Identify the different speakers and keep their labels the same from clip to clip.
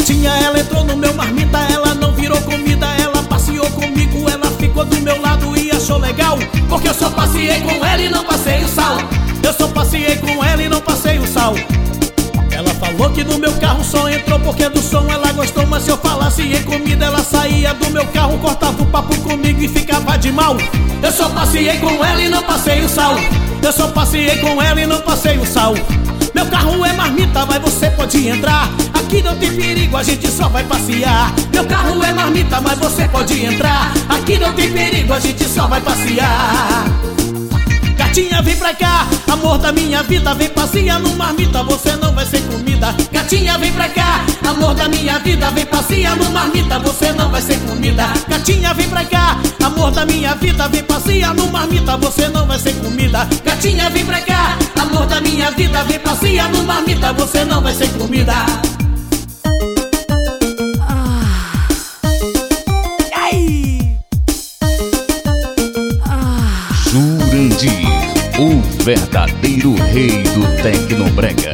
Speaker 1: gatinha, ela entrou no meu marmita, ela não virou comida, ela passeou comigo, ela ficou do meu lado e achou legal, porque eu só passeei com ela e não passei o sal. Eu só passeei com ela e não passei o sal. Ela falou que no meu carro só entrou porque do som ela gostou, mas se eu falasse em comida ela saía do meu carro, cortava o papo comigo e ficava de mal. Eu só passeei com ela e não passei o sal. Eu só passeei com ela e não passei o sal. Meu carro é marmita, mas você pode entrar. Aqui não tem perigo, a gente só vai passear. Meu carro é marmita, mas você pode entrar. Aqui não tem perigo, a gente só vai passear. Gatinha, vem pra cá, amor da minha vida, vem passear no marmita, você não vai ser comida. Gatinha, vem pra cá, amor da minha vida, vem passear no marmita, você não vai ser comida. Gatinha, vem pra cá, amor da minha vida, vem passear no marmita, você não vai ser comida. Gatinha, vem pra cá, amor da minha vida, vem passear no marmita, você não vai ser comida.
Speaker 2: Jurandir, o verdadeiro rei do Tecnobrega.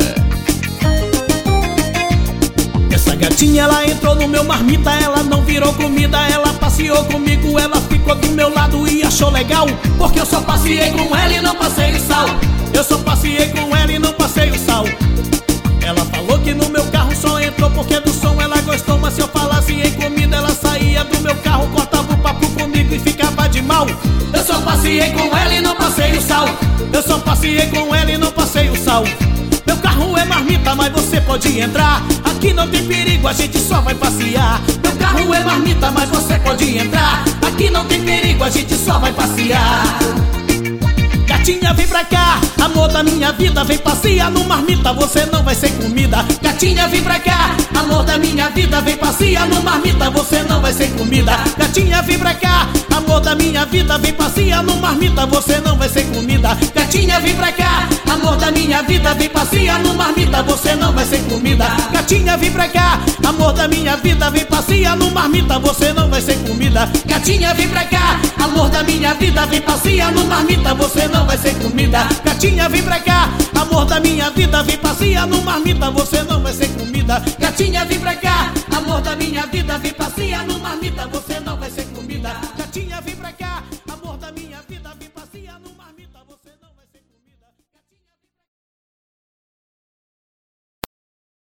Speaker 1: Essa gatinha, ela entrou no meu marmita, ela não virou comida, ela passeou comigo, ela ficou do meu lado e achou legal, porque eu só passeei com ela e não passei o sal. Eu só passeei com ela e não passei o sal. Ela falou que no meu carro só entrou porque do som ela gostou, mas se eu falasse em comida ela saía do meu carro, cortava o papo comigo e ficava de mal. Eu só passeei com ela e não passei o sal. Eu só passeei com ela e não passei o sal. Meu carro é marmita, mas você pode entrar. Aqui não tem perigo, a gente só vai passear. Meu carro é marmita, mas você pode entrar. Aqui não tem perigo, a gente só vai passear. Gatinha, vem pra cá, amor da minha vida, vem passear no marmita, você não vai ser comida. Gatinha, vem pra cá, amor da minha vida, vem passear no marmita, você não vai ser comida. Gatinha, vem pra cá, amor da minha vida, vem passear no marmita, você não vai ser comida. Gatinha, vem pra cá, amor da minha vida, vem passear no marmita, você não vai ser comida. Gatinha, vem pra cá, amor da minha vida, vem passear no marmita, você não vai ser comida. Gatinha, vem pra cá, amor da minha vida, vem passear no marmita, você não vai ser comida. Gatinha, vem pra cá, amor da minha vida, vem passear no marmita, você não vai ser comida. Gatinha, vem pra cá, amor da minha vida, vem passear no marmita, você não vai ser comida.